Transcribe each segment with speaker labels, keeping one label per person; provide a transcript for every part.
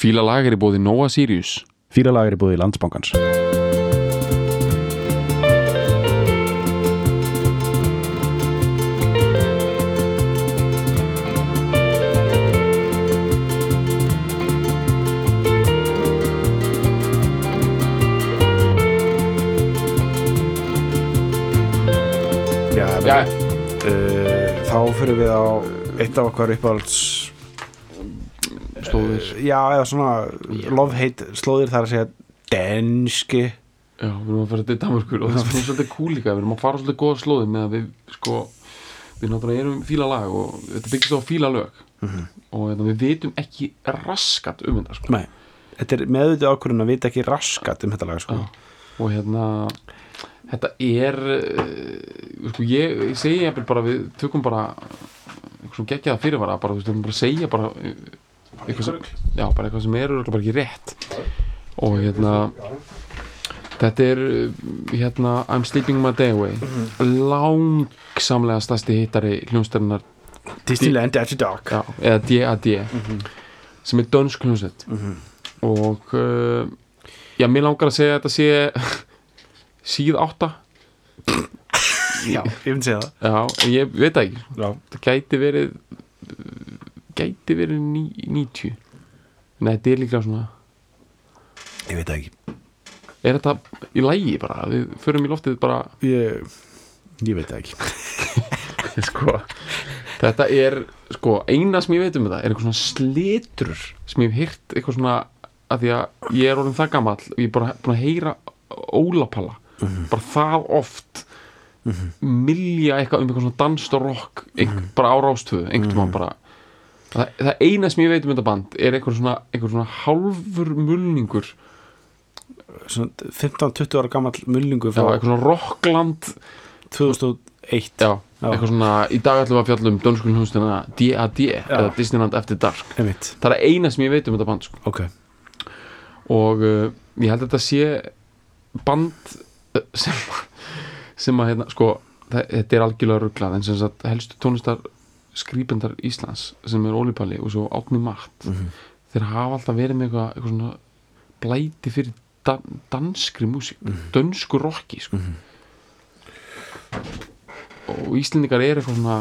Speaker 1: Fílalag í boði Nóa Sirius.
Speaker 2: Fílalag í boði Landsbankans. Þá fyrir við á eitt af okkar uppáhalds
Speaker 1: slóðir.
Speaker 2: Já, eða svona love-hate slóðir, þar að segja danski.
Speaker 1: Já, við erum að fara til Danmörkur og það er svolítið cool líka. Við erum að fara svolítið góða slóðir með að við náttúrulega erum fílalag og þetta byggist á fílalög og við vitum ekki raskat um þetta
Speaker 2: Nei, þetta er meðvitað ákvörðun að vita ekki raskat um þetta lag
Speaker 1: og þetta er ég segi jafnvel bara við tökum bara eitthvað sem geggjaða fyrirvara bara, við bara segja bara eitthvað sem, bara eitthvað sem er bara ekki rétt og þetta er I'm Sleeping My Day Away langsamlega stærsti hittari hljómsveitarinnar
Speaker 2: Disneyland After Dark
Speaker 1: eða D.A.D. sem er dönsk hljómsveit og mér langar að segja að þetta sé síð 8
Speaker 2: Já, ég myndi segja það
Speaker 1: Já, ég veit það ekki það gæti verið 90 Nei, þetta er líklega svona
Speaker 2: Ég veit það ekki
Speaker 1: Er þetta í lagi bara? Við förum í loftið bara
Speaker 2: Ég veit það ekki
Speaker 1: Þetta er eina sem ég veit um þetta er eitthvað svona slitrur sem ég hef heyrt eitthvað svona að því að ég er orðin það gamall og ég er bara búin að heyra Ólapalla bara það oft milja eitthvað eitthvað svona danst og rock bara á Rástvö einhvern mann bara það eina sem ég veit um þetta band er eitthvað svona hálfur mulningur
Speaker 2: svona 15-20 ára gamall mulningur
Speaker 1: eitthvað svona Rockland
Speaker 2: 2001
Speaker 1: eitthvað svona í dag ætlum við að fjalla um dönsku hljómsveitina D.A.D. eða Disneyland After Dark það er eina sem ég veit um þetta band og ég held að þetta sé band sem að þetta er algjörlega ruglað en sem sagt helstu tónlistar skrýpendar Íslands sem er Óli Palli og svo Árni Matt þeir hafa alltaf verið með eitthvað svona blæti fyrir danskri músík dönsku rocki og Íslendingar er eitthvað svona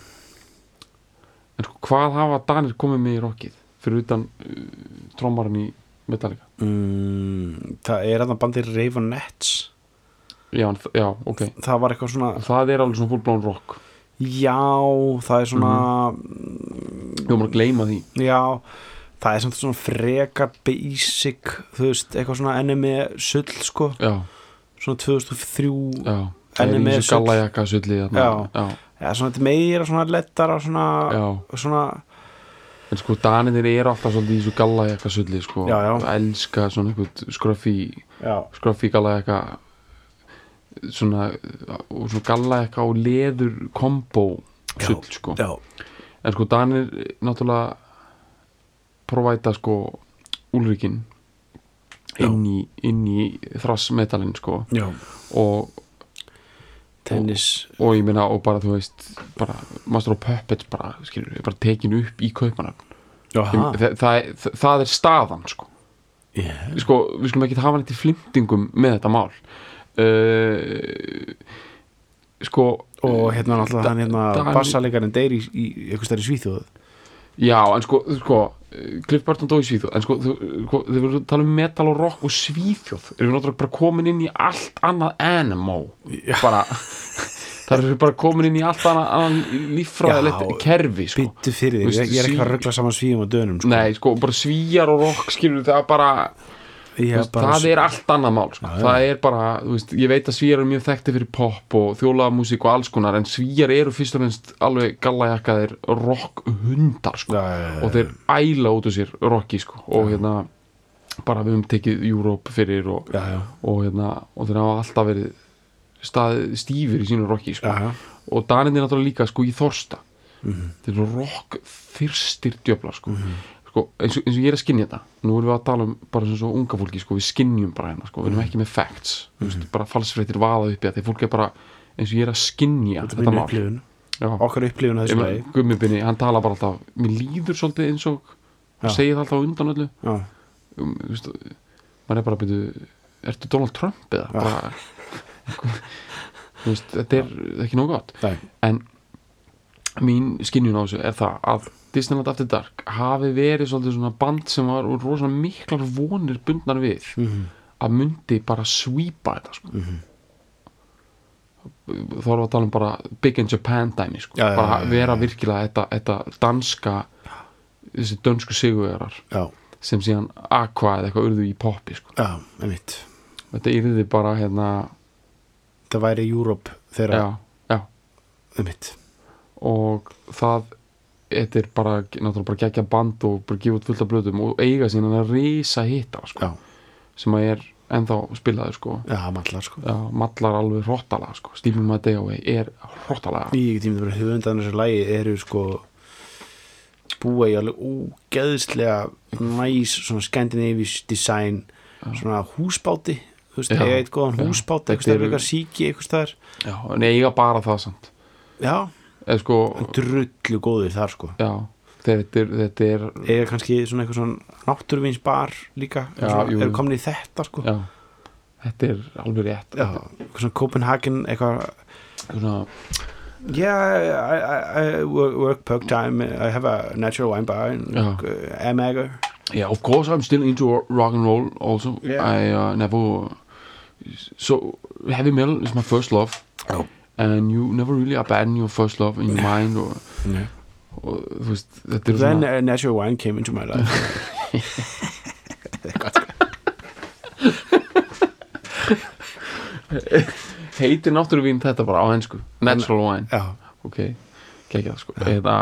Speaker 1: en hvað hafa Danir komið með í rockið fyrir utan trommarinn í Metallica
Speaker 2: það er að það bandir Raveonettes
Speaker 1: já, ok
Speaker 2: það var eitthvað svona
Speaker 1: það er alveg svona fullblón rock
Speaker 2: já, það er svona
Speaker 1: við erum að gleyma því
Speaker 2: já, það er svona frekar basic þú veist, eitthvað svona NME sull svona 2003 NME sull
Speaker 1: gallajakka sulli
Speaker 2: já, svona þetta meira svona lettara svona
Speaker 1: en Danirnir eru alltaf svolítið í þessu gallajakka sulli og elska svona eitthvað skröffi gallajakka svona gallajakka og leður kombo sull en Danir náttúrulega provæta úlrikinn inn í þrassmetalinn og
Speaker 2: tennis
Speaker 1: og ég meina og bara þú veist bara Master of Puppets bara tekin upp í Kaupmannahöfn það er staðan við skulum ekki hafa neitt í flimtingum með þetta mál
Speaker 2: og náttúrulega hann bassalegarinn deyr í einhvers staðar í Svíþjóð
Speaker 1: já en Cliff Burton dó í Svíþjóð en þeir voru að tala um metal og rock og Svíþjóð erum við náttúrulega bara komin inn í allt annað animal bara það eru bara komin inn í allt annað líffræðilegt kerfi
Speaker 2: Bittu fyrir þig, ég er ekki að rugla saman Svíum og Dönum
Speaker 1: Nei, bara Svíjar og rock það er bara það er allt annað mál það er bara, þú veist, ég veit að Svíjar eru mjög þekkti fyrir pop og þjóðlagamúsík og alls konar en Svíjar eru fyrst og fremst alveg gallajakkaðir rockhundar og þeir æla út úr sér rocki og bara við höfum tekið Europe fyrir og þeir hafa alltaf verið stífir í sínu rocki og Danirnir náttúrulega líka í Þorsta þeir eru rock fyrstir djöflar eins og ég er að skynja þetta nú erum við að tala um bara svona unga fólki við skynjum bara við erum ekki með facts bara falsfréttir vaða upp í að þegar fólk er bara eins og ég er að skynja þetta mál
Speaker 2: okkar upplifun að þessu lagi
Speaker 1: Gummibinni, hann tala bara alltaf mér líður svolítið eins og og segir það alltaf undan öllu maður bara byrju, ertu Donald Trump eða bara þetta er ekki nóg gott. En mín skynjun á þessu er það að Disneyland After Dark hafi verið svolítið svona band sem var rosalega miklar vonir bundnar við að myndi bara svípa þetta sko. Þá erum við að tala bara Big in Japan dæmi sko. Bara vera virkilega þetta danska þessi dönsku sigurvegarar sem síðan Aqua eða eitthvað urðu í poppi sko. Þetta yrði bara
Speaker 2: það væri Europe þeirra
Speaker 1: og þetta er bara náttúrulega bara geggja band og bara gefa út fullt af blöðum og eiga síðan að risa hitta sko. Sem að er ennþá spilaður sko.
Speaker 2: Mallar sko.
Speaker 1: Mallar alveg hrottalega sko. Stephen Maddei er hrottalega
Speaker 2: í tímið að vera höfundan þessu lagi eru sko búa í alveg ógeðslega næs svona Scandinavish design svona húsbáti þú veist, eiga eitt góðan húsbáti eitthvað síki eitthvað staðar
Speaker 1: en eiga bara það samt sko,
Speaker 2: drullu góðir þar sko
Speaker 1: þetta er
Speaker 2: eiga kannski svona eitthvað svona náttúruvínsbar líka eru komin í þetta sko
Speaker 1: þetta er alveg rétt
Speaker 2: eitthvað svona Copenhagen eitthvað
Speaker 1: svona
Speaker 2: I work part time. I have a natural wine bar in Amager.
Speaker 1: Yeah, of course I'm still into rock and roll also. I never so heavy metal is my first love. And you never really abandon your first love in your mind or
Speaker 2: then natural wine came into my life.
Speaker 1: Heitir náttúruvín þetta bara á ensku natural wine ok, geggjað sko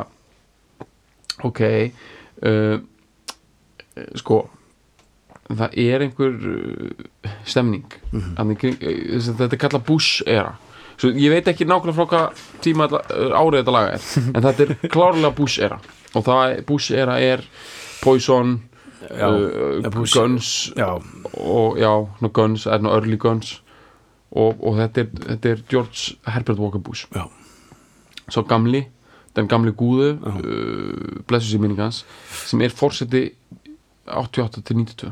Speaker 1: sko það er einhver stemning þetta er kallað Bush era svo ég veit ekki nákvæmlega frá hvað tíma árið þetta laga er en þetta er klárlega Bush era og það Bush era er Poison Guns og Guns early Guns og þetta er George Herbert Walker Bush svo den gamli gúðu blessu sér minning hans sem er forseti 88 til 92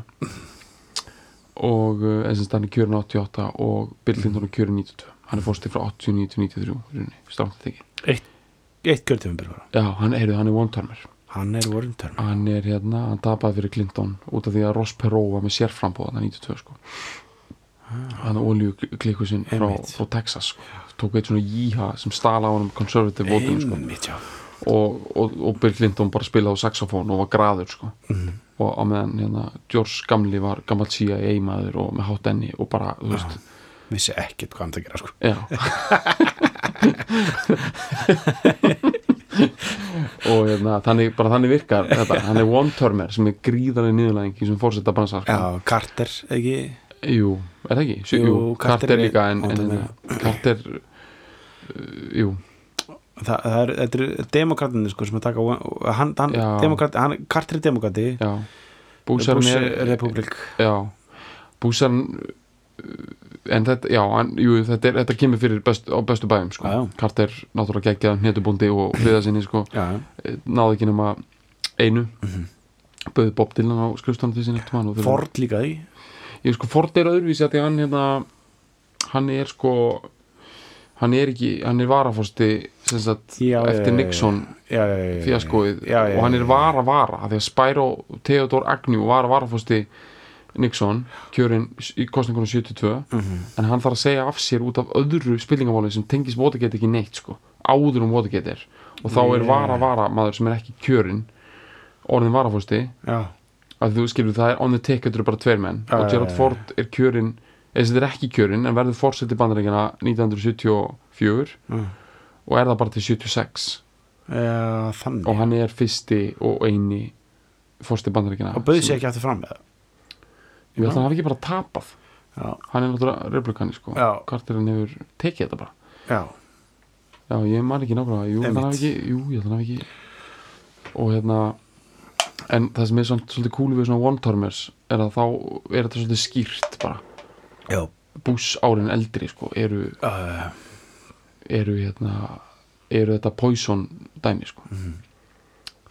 Speaker 1: og hann er kjörin 88 og Bill Clinton er kjörin 92 hann er forseti frá 89 til 93 strátt ekki
Speaker 2: eitt kjörtímabil
Speaker 1: hann er one-termer
Speaker 2: hann er
Speaker 1: hann tapaði fyrir Clinton út af því að Ross Perot var með sérframbóð 92 sko hann olíuklikkusinn frá Texas sko. Tók eitt svona jíha sem stala á hann conservative votum sko. og Bill Clinton bara spilaði á saxofón og var graður sko. Og á meðan George gamli var gammal CIA maður og með hátt enni og bara þú veist
Speaker 2: vissi ekkert hvað hann það gera sko.
Speaker 1: og þannig virkar þetta, hann er one-termer sem er gríðarlega niðurlæðing í sem fórseta bransa sko.
Speaker 2: Carter ekki
Speaker 1: jú, er það ekki? Jú, Carter líka en Carter
Speaker 2: þetta er demokratinni sko sem að taka Carter er demokrati Bush er republik
Speaker 1: Bush er en þetta þetta kemur fyrir á bestu bæjum sko. Carter náttúrulega geggjaði hnetubóndi og hliða sinni sko. náði ekki nema einu bauði Bob Dylan á skrifstofan til sinni
Speaker 2: Ford líka því
Speaker 1: sko Ford er öðruvísi að því hann er sko hann er varaforsti eftir Nixon fjaskóið og hann er vara að því að Spyro Theodore Agnew var varaforsti Nixon kjörinn í kosningunum 72 en hann þarf að segja af sér út af öðru spillingamáli sem tengist Watergate ekki neitt sko áður Watergate er og þá er vara maður sem er ekki kjörinn orðin varaforsti að þú skilur það on the ticket eru bara tveir menn og Gerald Ford er kjörinn eða þetta er ekki kjörinn en verður forseti Bandaríkjanna 1974 og er það bara til 76 og hann er fyrsti og eini forseti Bandaríkjanna
Speaker 2: og bauði sig ekki aftur fram með
Speaker 1: ég held að hann hafi ekki bara tapað hann er náttúrulega republikani sko Carterinn hefur tekið þetta bara já ég man ekki nákvæmlega ég held að hann hafi ekki og en það sem er svolítið cool við svona one-termers er að þá er þetta svolítið skýrt bara Bush árin eldri sko eru þetta Poison dæmi sko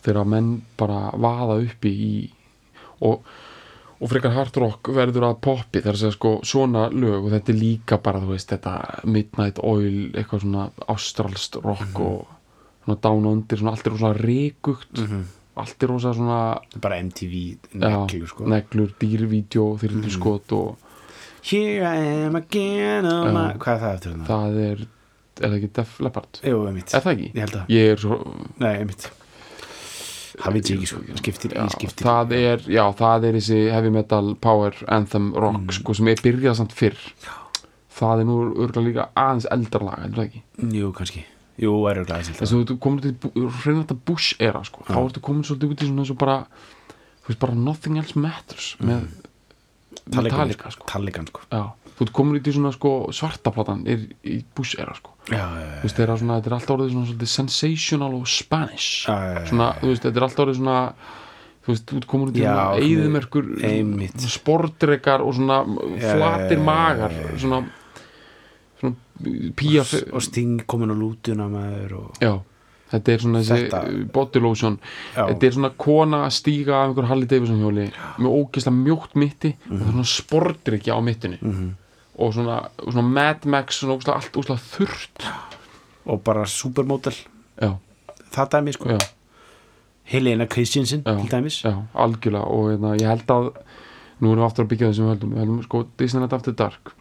Speaker 1: þegar menn bara vaða uppi í og frekar hard rock verður að poppi þar að segja sko svona lög og þetta er líka bara þú veist þetta Midnight Oil eitthvað svona australst rock og svona down under svona allt er rosa rekugt allt er rosa svona
Speaker 2: bara MTV neglur sko
Speaker 1: neglur, dýrvídeó, þyrluskot og
Speaker 2: Here I am again hvað er það eftir þetta?
Speaker 1: Það er það ekki Def Leppard?
Speaker 2: Jú, einmitt
Speaker 1: Er það ekki?
Speaker 2: Ég held að
Speaker 1: Ég er svo
Speaker 2: Nei, einmitt Það veit ég ekki sko, skiptir
Speaker 1: það er þessi heavy metal power anthem rock sko sem er byrjað samt fyrr það er nú örgulega líka aðeins eldra lag, heldur það ekki?
Speaker 2: Jú, kannski, jú, er örgulega aðeins eldra
Speaker 1: þess að þú komur til hreinlega Bush era sko, þá ertu komin svolítið út í svona eins og bara þú veist bara Nothing Else Matters með Metallica sko
Speaker 2: Talligan sko
Speaker 1: já, þú komur út í svona sko svartaplatan er í Bush era sko
Speaker 2: já.
Speaker 1: Þú veist, þetta er alltaf orðið svona svolítið sensational og Spanish svona, þú veist, þetta er alltaf orðið svona þú veist, þú komur út í svona eyðimerkur sportrekar og svona flatir magar svona pía
Speaker 2: og Sting komin á lútuna með og
Speaker 1: já, þetta er svona þessi body lotion þetta er svona kona að stíga af einhver Harley Davidson hjóli með ógeðslega mjótt mitti og það er svona sportreki á mittinu og svona Mad Max svona allt úslega þurrt
Speaker 2: og bara supermodel það dæmi sko Helena Christensen til dæmis
Speaker 1: algjörlega og ég held að nú erum við aftur að byggja þessum við höldum sko Disneyland After Dark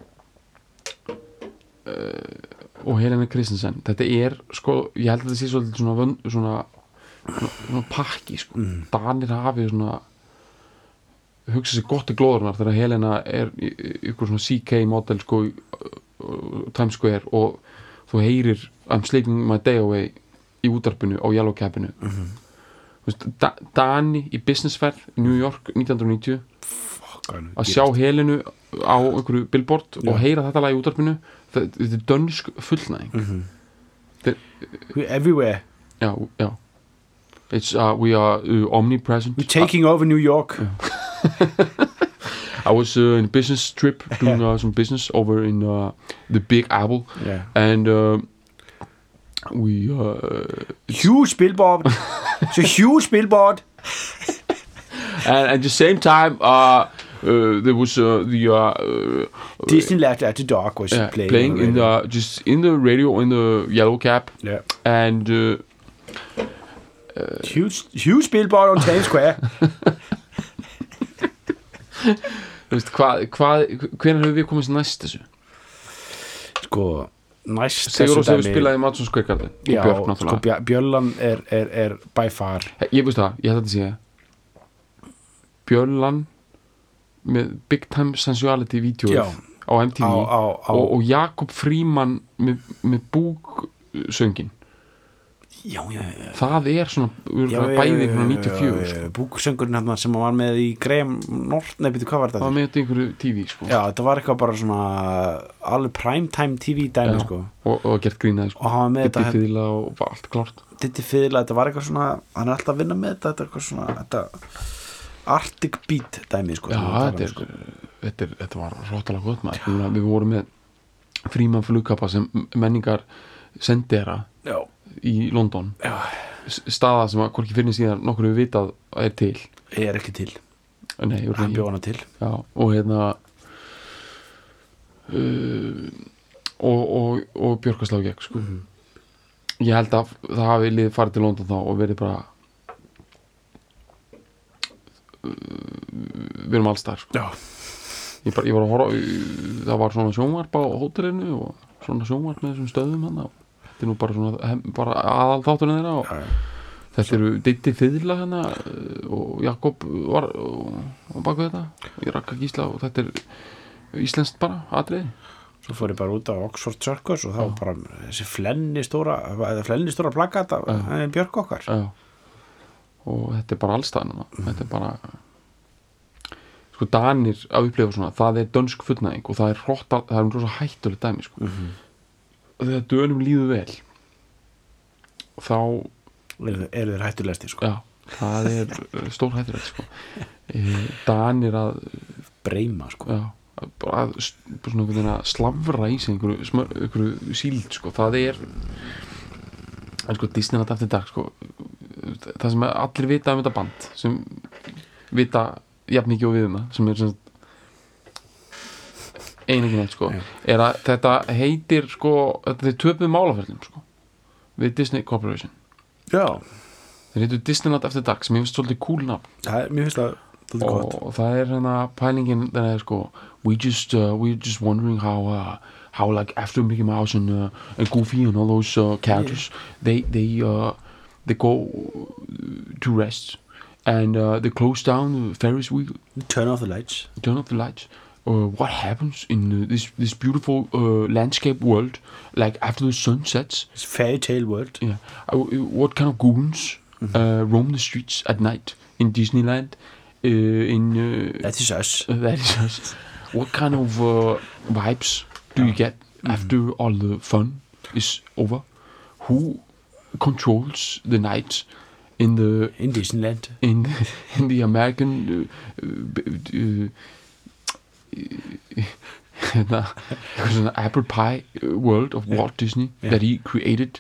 Speaker 1: og Helena Christensen þetta er sko, ég held að þetta sé svolítið svona pakki sko Danir hafi svona hugsa sér gott í glóðurnar þegar Helena er ykkur svona CK model sko Times Square og þú heyrir I'm sleeping my day away í útvarpinu á Yellow Cabinu Dani í businessferð í New York 1990 að sjá Helenu á einhverju billboard og heyra þetta lag í útvarpinu þetta er dönsk fullnæðing
Speaker 2: everywhere
Speaker 1: já it's, we are omnipresent
Speaker 2: we're taking over New York
Speaker 1: I was in a business trip doing some business over in the Big Apple and we
Speaker 2: huge billboard it's a huge billboard
Speaker 1: and at the same time there was the
Speaker 2: Disneyland at the Dark was
Speaker 1: playing in the just in the radio in the Yellow Cab and
Speaker 2: huge billboard on Times Square
Speaker 1: þú veist hvenær hefur við komist næst þessu
Speaker 2: sko næst
Speaker 1: Sigur og Sigur spilaði Madison Square Garden og Björk náttúrulega
Speaker 2: sko Björlan er by far
Speaker 1: ég veist það, ég hætti að segja Björlan með Big Time Sensuality vídeóið á MTV og Jakob Fríman með búksöngin það er svona bæði frá 94 sko.
Speaker 2: búksöngurinn sem var með í Graham Norton hvað var þetta?
Speaker 1: Það var með einhverju TV sko.
Speaker 2: Já, þetta var eitthvað bara svona alveg primetime TV dæmi sko.
Speaker 1: og gert grínaði sko.
Speaker 2: og
Speaker 1: Diddi Fiðla og allt klart
Speaker 2: Diddi Fiðla, þetta var eitthvað svona hann er alltaf að vinna með þetta eitthvað svona þetta Arctic Beat dæmi sko,
Speaker 1: þetta var róttalega gott maður við vorum með Fríman flugkappa sem menningar sendera í London staða sem að hvorki fyrir síðan nokkur við vitað er til
Speaker 2: er ekki til
Speaker 1: nei,
Speaker 2: hann bjóð hana til
Speaker 1: og og Björkaslá gekk sko. Ég held að það hafi liðið farið til London þá og verið bara við erum alls þar sko. ég var að horfa það var svona sjónvarp á hótelinu og svona sjónvarp með þessum stöðum hann þetta er nú bara svona bara aðal þátturinn þeirra og þetta eru Diddi Fiðla hérna og Jakob var baka þetta ég rakka Gísla og þetta er íslenskt bara atriði
Speaker 2: svo fór ég bara út á Oxford Circus og þá bara þessi flenni stóra plakat af Björk okkar
Speaker 1: og þetta er bara allstæðan þetta er bara sko Danir að upplifa svona það er dönsk fullnæðing og það er rosa hættulegt dæmi sko þegar dönum líður vel þá
Speaker 2: eru þeir hættulegasti sko.
Speaker 1: það er stór hættulegt sko Danir að
Speaker 2: breyma sko
Speaker 1: bara svona slavra í sig einhverju síld sko það er en sko Disneyland After Dark sko það sem allir vita þetta band sem vita jafn mikið og við það sem sem einnig neitt sko er að þetta heitir sko þeir töpuðu málaferlum sko við Disney Corporation þeir heitir Disneyland After Dark sem ég finnst svolítið cool nafn
Speaker 2: mér finnst það
Speaker 1: og það hérna pælingin það sko we're just wondering how like after Mickey Mouse and Goofy and all those characters they go to rest and they close down the Ferris wheel
Speaker 2: turn off the lights
Speaker 1: what happens in this beautiful landscape world like after the sun sets
Speaker 2: this fairy tale world
Speaker 1: what kind of goons roam the streets at night in Disneyland
Speaker 2: that is us
Speaker 1: what kind of vibes do you get after all the fun is over who controls the night in
Speaker 2: Disneyland
Speaker 1: in the American an apple pie world of Walt Disney that he created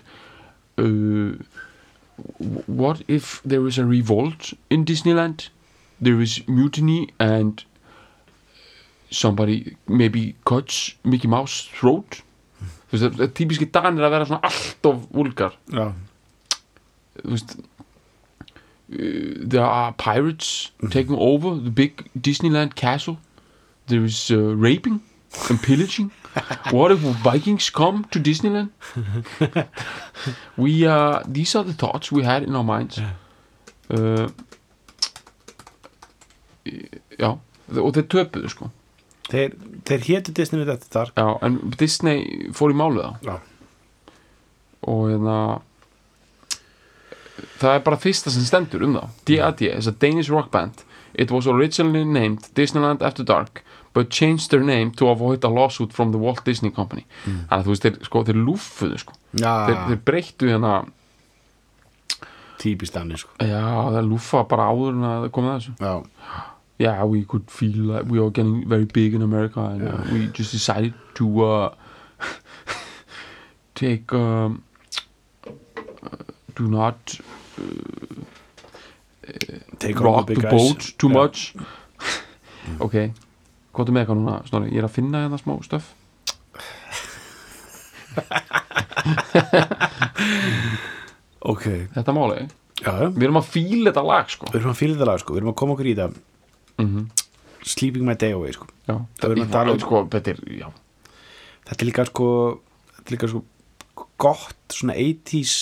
Speaker 1: what if there is a revolt in Disneyland there is mutiny and somebody maybe cuts Mickey Mouse throat þú veist það típiski danir að vera svona allt of vulgar þú veist there are pirates taking over the big Disneyland castle there is raping and pillaging what if Vikings come to Disneyland these are the thoughts we had in our minds já og þeir töpuðu sko
Speaker 2: þeir hétu Disney þetta þar
Speaker 1: já en Disney fór í málu
Speaker 2: já
Speaker 1: og það bara fyrsta sem stendur þá D.A.D. is a Danish rock band it was originally named Disneyland After Dark but changed their name to avoid a lawsuit from the Walt Disney Company þannig að þú veist þeir lúffuðu sko þeir breyttu
Speaker 2: típist danni sko
Speaker 1: já það lúffa bara áður en að koma þessu yeah we could feel like we are getting very big in America and we just decided to take do not rock the boat too much ok hvað með eitthvað núna Snorri ég að finna hérna smá stöf
Speaker 2: ok
Speaker 1: þetta máli við erum að fíla þetta lag sko
Speaker 2: við erum að koma okkur í það Sleeping My Day Away sko
Speaker 1: já það er sko betur já
Speaker 2: þetta er líka sko gott svona 80s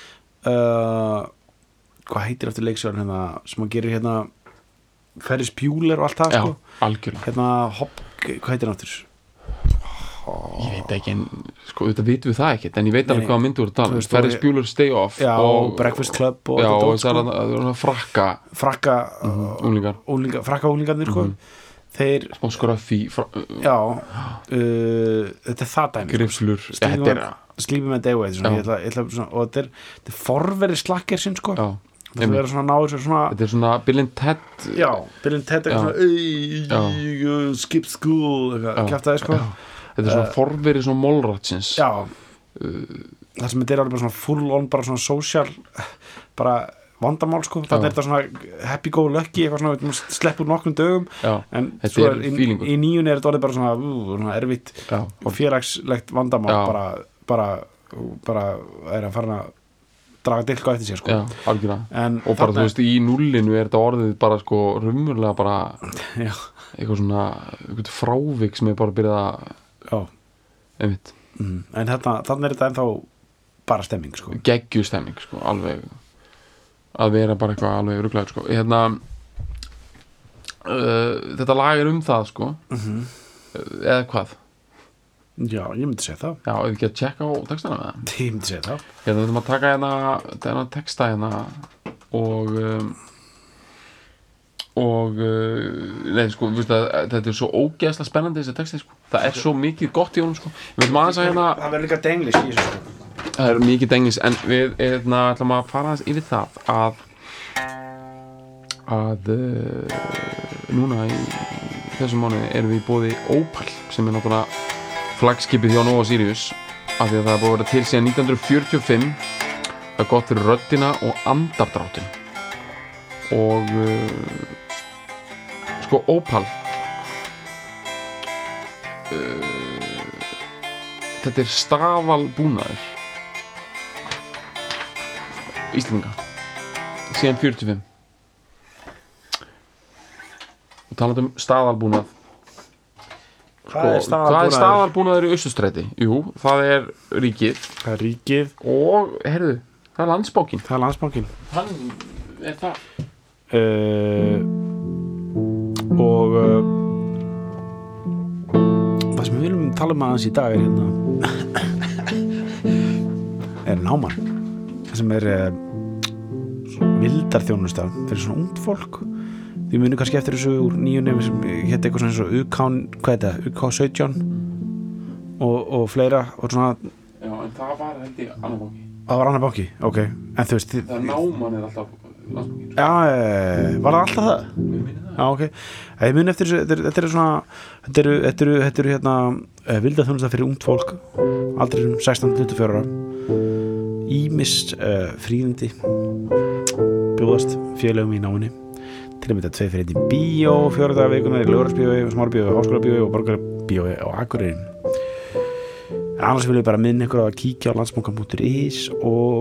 Speaker 2: hvað heitir eftir leiksjörn hérna sem að gerir hérna Ferris Bueller og allt það sko
Speaker 1: algjörlega
Speaker 2: hérna hvað heitir hann aftur
Speaker 1: ég veit ekki en sko þetta vitum við það ekkert en ég veit alveg hvað myndur að tala Ferris Bueller Stay Off
Speaker 2: og Breakfast Club og
Speaker 1: það er frakka
Speaker 2: unglingarnir sko þeir
Speaker 1: smá skröffi
Speaker 2: já þetta er það dæmi
Speaker 1: grifslur
Speaker 2: Sleeping My Day Away og þetta er forveri slakker sinn sko það er svona náður
Speaker 1: þetta er svona Bill and Ted
Speaker 2: eitthvað svona skip school kjaftaði sko
Speaker 1: þetta er svona forveri svona mólratsins
Speaker 2: já það sem þetta er alveg bara svona full on bara svona social bara vandamál sko þannig er þetta svona happy go lucky eitthvað svona sleppur nokkrum dögum en svo í nýjun er þetta orðið bara svona erfitt og félagslegt vandamál bara er að fara að draga dilka eftir sér sko
Speaker 1: og bara þú veist í nullinu er þetta orðið bara sko raunverulega bara eitthvað svona eitthvað frávik sem er bara byrjað að einmitt
Speaker 2: en þannig er þetta ennþá bara stemming sko
Speaker 1: geggju stemming sko alveg að vera bara eitthvað alveg ruglaður sko þetta lag er það sko eða hvað
Speaker 2: já, ég myndi segja það
Speaker 1: já, ef við ekki að tjekka á textana með það
Speaker 2: ég myndi segja það
Speaker 1: við þurfum að taka hérna texta hérna og nei sko, þetta er svo ógeðslega spennandi þessi texti sko, það er svo mikið gott í honum sko, við veitum aðeins að hérna
Speaker 2: það verður líka denglis í þessu sko
Speaker 1: það er mikið denglis, en við ætlum að fara aðeins yfir það að núna í þessum mánuði erum við í boði Opal sem er náttúrulega flaggskipið hjá Nova Sirius af því að það er búið að vera til síðan 1945 það er gott fyrir röddina og andardráttin og sko Opal þetta er stafalbúnaður Íslendinga síðan 45 og talað staðalbúnað
Speaker 2: Hvað er
Speaker 1: hvað er staðalbúnaður í Austurstræti? Jú, það er ríkið
Speaker 2: Það er ríkið
Speaker 1: og, heyrðu, það er Landsbankinn
Speaker 2: Það er Landsbankinn
Speaker 1: hann er það
Speaker 2: og það sem við viljum tala aðeins í dag er hérna er náman það sem er vildarþjónusta fyrir svona ungt fólk við munum kannski eftir þessu úr nýju nefn sem hétt eitthvað svona eins og UK 17 og fleira og svona
Speaker 1: já, en það var þetta annar banki
Speaker 2: það var annar banki, ok en þú veist
Speaker 1: það er náman er alltaf Landsbankinn
Speaker 2: já, var það alltaf það?
Speaker 1: Mér minni það
Speaker 2: Já, ok. Ég mun eftir þessu, þetta er svona, þetta eru hérna vildarþjónusta fyrir ungt fólk, aldrei 16-24 ára. Ýmis fríðindi bjóðast félögum í náinni. Til að mynda 2 fyrir 1 í bíó, 4 daga vikunar í Laugarásbíói, Smárabíói, Háskólabíói og Borgarbíói á Akureyri. Annars vil ég bara minna ykkur að kíkja á landsbanka.is og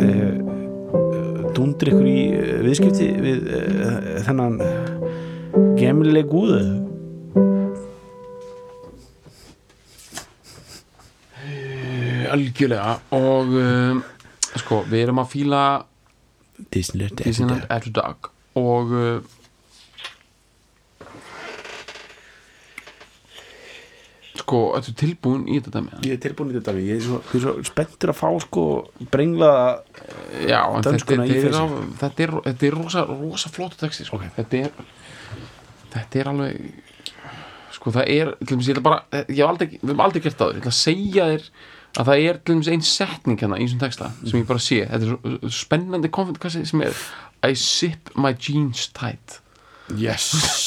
Speaker 2: dúndir ykkur í viðskipti við þennan gemmileg gúðu
Speaker 1: algjörlega og sko, við erum að fíla
Speaker 2: Disneyland
Speaker 1: eftir dag og sko, ertu tilbúin í þetta dæmi?
Speaker 2: Ég er tilbúin í þetta dæmi, ég er svo spenntur að fá sko brengla
Speaker 1: já, en
Speaker 2: dönskuna í fyrst
Speaker 1: þetta er rosa flottu texti sko.
Speaker 2: Okay.
Speaker 1: þetta er alveg sko það er til dæmis, við hefum aldrei gert það ég ætla að segja þér að það er til dæmis ein setning hérna í þessum texta sem ég bara sé, þetta er svo spennandi konfetti sem er I sip my jeans tight
Speaker 2: yes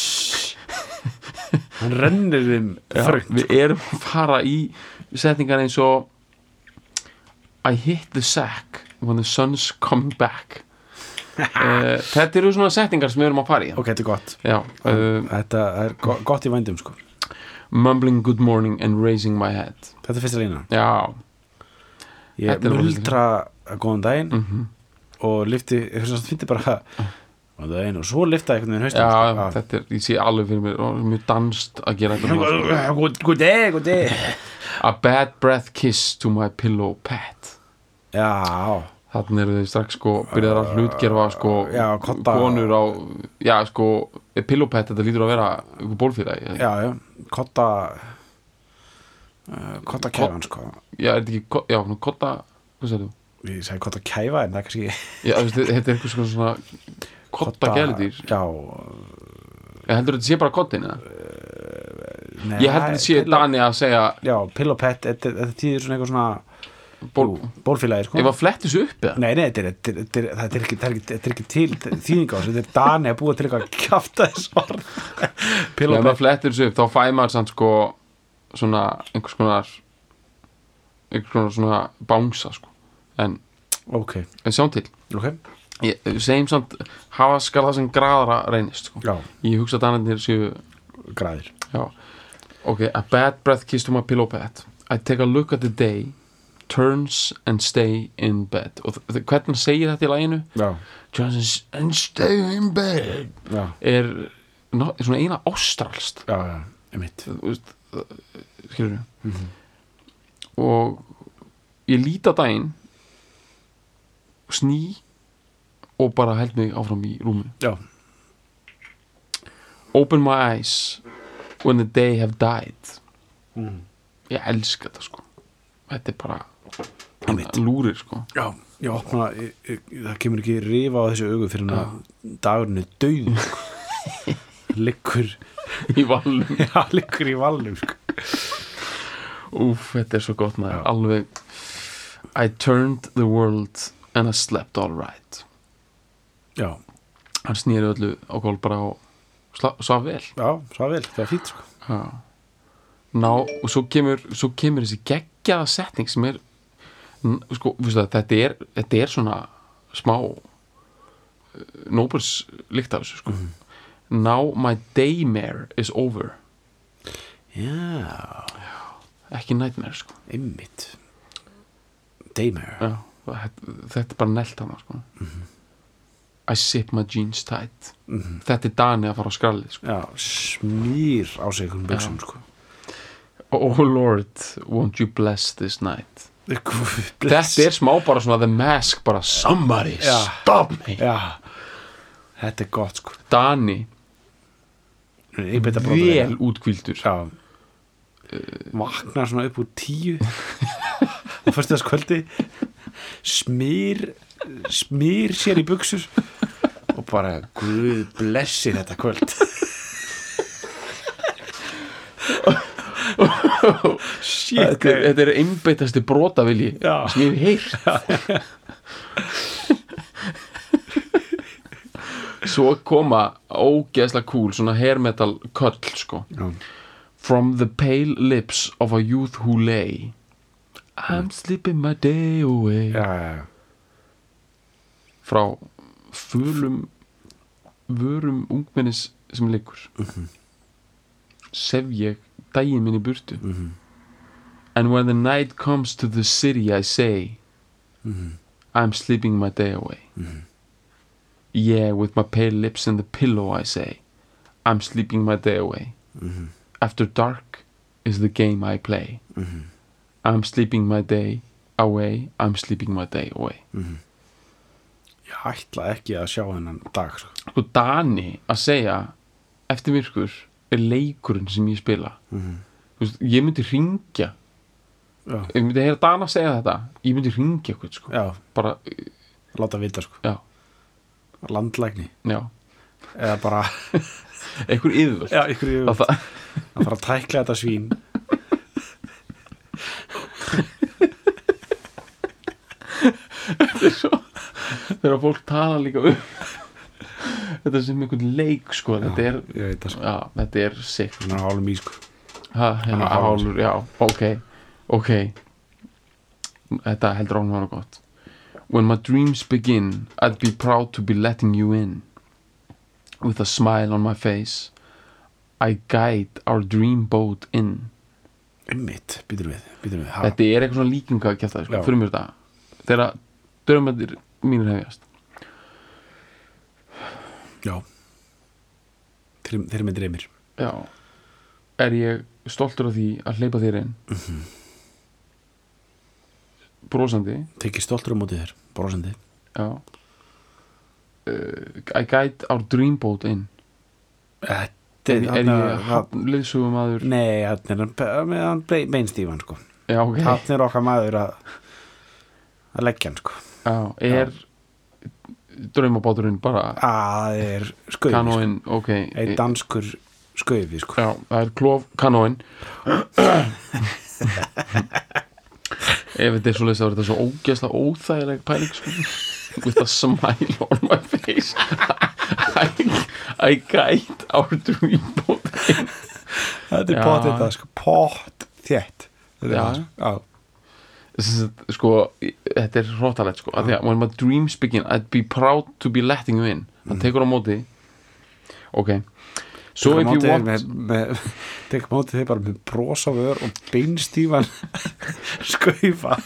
Speaker 2: hann rennir þeim frönt
Speaker 1: við erum að fara í setningar eins og I hit the sack when the sun's coming back þetta eru svona setningar sem við erum að fara í
Speaker 2: ok, þetta er gott
Speaker 1: já,
Speaker 2: þetta er gott í vændum sko
Speaker 1: mumbling good morning and raising my head
Speaker 2: þetta er fyrsta lína
Speaker 1: já
Speaker 2: ég muldra góðan daginn og lyfti, ég finnst bara góðan daginn og svo lyfta einhvern veginn haustum
Speaker 1: já, þetta er, ég sé alveg fyrir mér mjög danst að gera þetta
Speaker 2: good day
Speaker 1: a bad breath kiss to my pillow pet
Speaker 2: já
Speaker 1: þannig eru þau strax sko byrjar að hlutgerfa sko
Speaker 2: já,
Speaker 1: konur á já sko pillow pet þetta lítur að vera einhver bólfélagi
Speaker 2: já kotta kæfan sko
Speaker 1: já, er þetta ekki, já, kotta hvað segir þú?
Speaker 2: Ég segi kotta kæfa en það er kannski
Speaker 1: já, þetta er eitthvað svona kotta gæludýr
Speaker 2: já
Speaker 1: ég heldur þetta sé bara kottin eða? Ég heldur þetta sé Dani að segja
Speaker 2: já, pillow pet, þetta týðir svona eitthvað svona bólfélagi sko
Speaker 1: ef að fletti þessu upp eða?
Speaker 2: Nei, þetta er ekki til þýðing á þessu, þetta er Dani að búa til eitthvað að kjafta þess orð
Speaker 1: ef maður flettir þessu upp þá fæ maður samt sko svona einhvers konar svona bánsa sko en sjáum til segjum samt hafa skal það sem graðra reynist sko. Ég hugsa að danirnir séu
Speaker 2: graðir
Speaker 1: já. Ok, a bad breath kiss to my pillow pet I take a look at the day turns and stay in bed og hvernig segir þetta í laginu turns and stay in bed er svona eina ástralst
Speaker 2: einmitt
Speaker 1: skilur við og ég líti á daginn sný og bara held mig áfram í rúminu open my eyes when the day have died ég elska þetta sko þetta er bara lúrir sko
Speaker 2: já opna, það kemur ekki rifa á þessu augu fyrir að dagurinn er dauð sko. liggur
Speaker 1: í valnum
Speaker 2: já, liggur í valnum sko.
Speaker 1: þetta er svo gott maður alveg I turned the world and I slept all right
Speaker 2: já
Speaker 1: hann snýri öllu á gólf bara og svaf vel
Speaker 2: það er fínt sko
Speaker 1: og svo kemur þessi geggjaða setning sem er sko, þetta er svona smá Nóbels líkt af þessu sko. Now my daymare is over.
Speaker 2: Já,
Speaker 1: ekki nightmare sko.
Speaker 2: einmitt daymare.
Speaker 1: Já, þetta er bara nelt hana sko. I zip my jeans tight. Þetta er Dani að fara á skrallið sko.
Speaker 2: Já, smýr á sig einhvern buxum sko.
Speaker 1: Oh Lord, won't you bless this night.
Speaker 2: Bless.
Speaker 1: Þetta er smá bara svona The Mask, bara somebody stop me.
Speaker 2: Já, þetta er gott sko.
Speaker 1: Dani vel útkvíldur.
Speaker 2: Já, vaknar svona upp úr 10 á föstudagskvöldi, smýr sér í buxur og bara Guð blessi þetta kvöld. Shit,
Speaker 1: þetta er einbeitasti brotavilji sem ég hef heyrt. Svo koma ógeðslega cool svona hair metal köll sko. From the pale lips of a youth who lay I'm sleeping my day away. Frá fölum vörum ungmennis sem liggur. Sef ég daginn minn í burtu. And when the night comes to the city I say I'm sleeping my day away. Yeah, with my pale lips and the pillow I say I'm sleeping my day away. After dark is the game I play. I'm sleeping my day away. I'm sleeping my day away.
Speaker 2: Ég ætla ekki að sjá hennan dag sko.
Speaker 1: Sko Dani að segja eftir myrkur er leikurinn sem ég spila. Þú veist, ég myndi hringja. Ég myndi heyra Dana segja þetta. Ég myndi hringja eitthvað sko.
Speaker 2: Já.
Speaker 1: Bara
Speaker 2: láta vita sko.
Speaker 1: Já.
Speaker 2: Landlækni.
Speaker 1: Já.
Speaker 2: Eða bara
Speaker 1: einhver yfirvöld.
Speaker 2: Já, einhver yfirvöld. Að fara að tækla þetta svín.
Speaker 1: Þetta er svo þegar fólk tala líka þetta sem einhvern leik sko. Þetta er,
Speaker 2: ég veit það sko.
Speaker 1: Já, þetta er sick.
Speaker 2: Hann er hálfum í sko.
Speaker 1: Hérna hálfur, já, ok. Þetta heldur ánum að vera gott. When my dreams begin, I'd be proud to be letting you in. With a smile on my face, I guide our dream boat in.
Speaker 2: Einmitt, býtum við.
Speaker 1: Þetta er eitthvað svona líkinga að kjafta sko. Fyrir mér þetta. Þegar draumarnir mínir hefjast. Já. Þeir með dreymir. Já. Er ég stoltur af því að hleypa þér inn? Brosandi. Tekið stoltur á móti þér, brosandi. Já. I guide our dream boat in. Er ég liðsögumadur? Nei, hann beinstífan sko. Já, ok. Hann er okkar maður að leggja hann sko. Já, er draumabáturinn bara það er skaufi kanóin, sko. Ok. Ein danskur skaufi sko. Já, það er klof kanóin. Ef þetta er svo leys að þetta er svo ógeðslega óþægileg pæling sko. With a smile on my face I guide our dream boat in. Þetta er potið það sko. Pott þétt. Já. Sko, þetta er hróttalegt sko. Að því að when my dreams begin I'd be proud to be letting you in. Það tekur á móti. Ok. So if you want tekur á móti þig bara með bros á vör og beinstífan skaufa.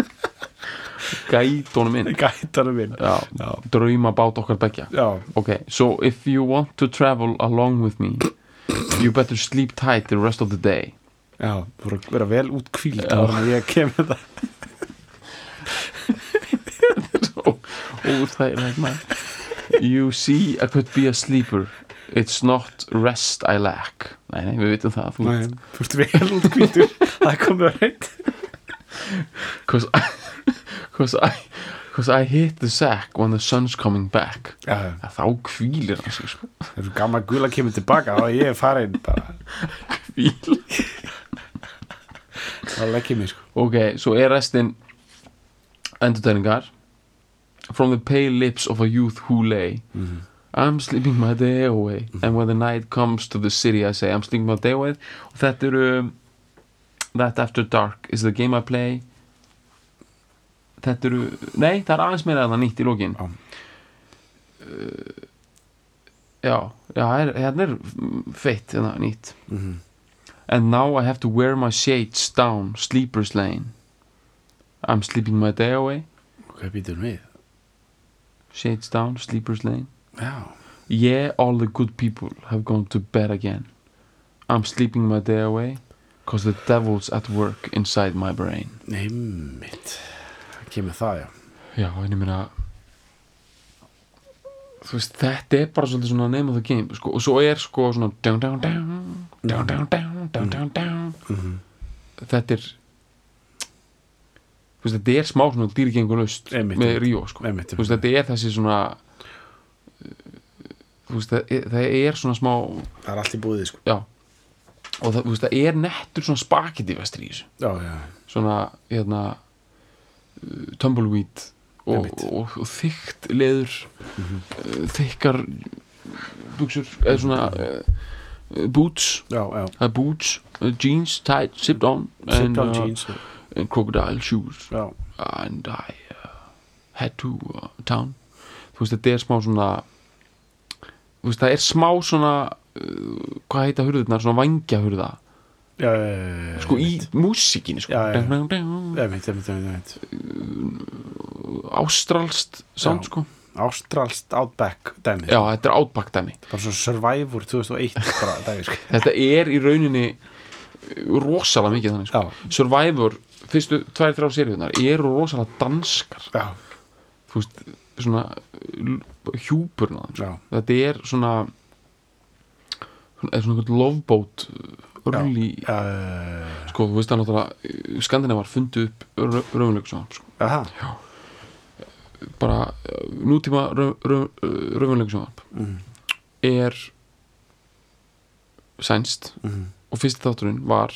Speaker 1: Gætunum inn. Já. Drauma bát okkar beggja. Já. Ok, so if you want to travel along with me you better sleep tight the rest of the day. Já, þú voru að vera vel útkvíld áður en ég kem þetta. Þetta er svo óþægilegt maður. You see I could be a sleeper. It's not rest I lack. Nei, við vitum það. Þú ert vel útkvíldur. Það komið að reynd. Cause I hit the sack when the sun's coming back. Já. Þá hvílir hann sig sko. Það er svo gaman að gula kemur tilbaka og ég er farin bara hvíl. Það leggir mig sko. Ok, svo er restin endurtegningar. From the pale lips of a youth who lay I'm sleeping my day away and when the night comes to the city I say I'm sleeping my day away. Og þetta eru that after dark is the game I play þetta eru, nei, það aðeins meira en það nýtt í lokin hérna feitt nýtt and now I have to wear my shades down sleeper's lane I'm sleeping my day away
Speaker 2: Hvað býtur við?
Speaker 1: Shades down, sleeper's lane yeah, all the good people have gone to bed again I'm sleeping my day away cause the devil's at work inside my brain
Speaker 2: Einmitt Það kemur það,
Speaker 1: já, en ég meina þú veist, þetta bara svolítið svona name of the game sko, og svo sko svona down, down, down, down, down, down, down, down, down. Þetta þú veist, þetta smá svona dýrgengulaust með Ríó sko. Þú veist, þetta þessi svona þú veist, það svona smá
Speaker 2: það allt í búið sko.
Speaker 1: Já, og það, þú veist, það nettur svona spagetti vestur í þessu
Speaker 2: já.
Speaker 1: Svona, tumbleweed og þykkt leður þykkar buxur eða svona boots boots, jeans tight, zipped on
Speaker 2: jeans
Speaker 1: and crocodile shoes
Speaker 2: já.
Speaker 1: And I head to town þú veist, þetta smá svona þú veist, það smá svona hvað heita hurðirnar, svona vangjahurða
Speaker 2: já,
Speaker 1: sko í músíkinni sko. Ástralst sound sko.
Speaker 2: Ástralst Outback dæmi
Speaker 1: já, þetta Outback dæmi
Speaker 2: bara svo Survivor 2001 bara, dæmi, sko.
Speaker 1: Þetta í rauninni rosalega mikið þannig sko. Survivor, fyrstu 2-3 seríunar eru rosalega danskar
Speaker 2: já.
Speaker 1: Þú veist, svona hjúpurna þetta svona loveboat early sko, þú veist það náttúrulega Skandinavar fundu upp raunveruleika sjónvarp sko. Já bara nútíma raunveruleika sjónvarp sænskt og fyrsti þátturinn var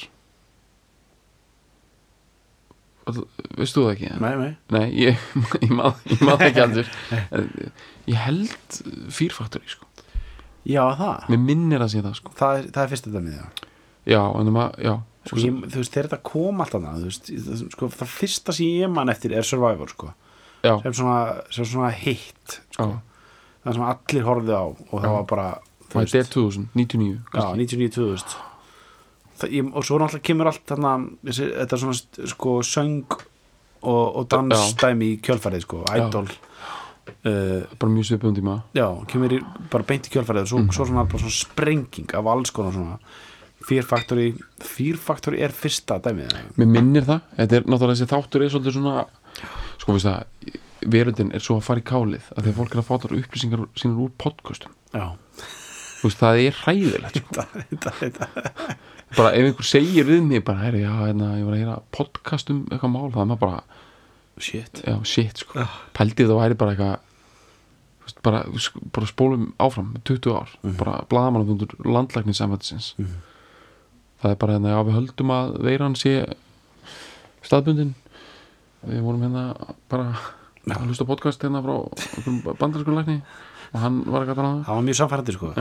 Speaker 1: veistu það ekki? Nei, ég maður ekki aldur ég held Fear Factory sko.
Speaker 2: Já, það
Speaker 1: mér minnir að sé það sko.
Speaker 2: það fyrsta dæmið
Speaker 1: já, en já
Speaker 2: sko, þú veist, þegar þetta kom allt annað þú veist, sko, það fyrsta sem ég man eftir Survivor sko. sem svona hitt sko. það sem allir horfðu á og það var bara
Speaker 1: þetta 2000, 99
Speaker 2: já, 99-2000 og svo náttúrulega kemur allt þarna, þetta svona sko söng og dansdæmi í kjölfarið sko, Idol
Speaker 1: bara mjög svipum tíma
Speaker 2: já, kemur bara beint í kjölfarið og svo svona, bara svona sprenging af alls konar svona Fear Factory fyrsta dæmið
Speaker 1: mér minnir það, þetta náttúrulega þessi þáttur svolítið svona sko veist það, veröldin svo að fara í kálið að því að fólk að fá þar upplýsingar sínar úr podcastum
Speaker 2: já
Speaker 1: þú veist, það hræðilegt sko. bara ef einhver segir við mig bara, herri, já, ég var að heyra podcast eitthvað mál, það maður bara shit sko. Pældið það væri bara eitthvað bara spólum áfram 20 ár, bara blaðamannafundur landlæknisembættisins það bara já, við höldum að veiran sé staðbundin við vorum bara að hlusta podcast frá bandarískum lækni og hann var eitthvað
Speaker 2: hann var mjög samfærandi sko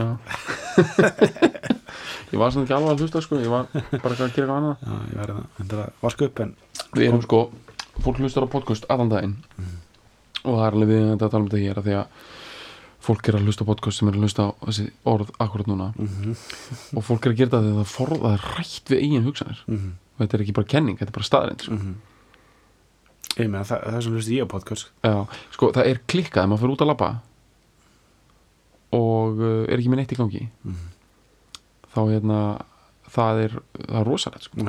Speaker 1: ég var svona ekki alveg að hlusta sko, ég var bara að gera eitthvað annað
Speaker 2: ég var að vaska upp en
Speaker 1: við erum sko, fólk hlustar á podcast allan daginn og það alveg við að tala þetta hér að því að fólk að hlusta á podcast sem að hlusta á þessi orð akkurat núna og fólk að gera það þegar það rætt við eigin hugsanir og þetta ekki bara kenning, þetta bara staðreind sko.
Speaker 2: Ég meina það sem hlusti ég á podcast
Speaker 1: já, sko það klikkað ef maður fyrir út að labba og ekki með neitt í gangi þá það er rosalegt sko.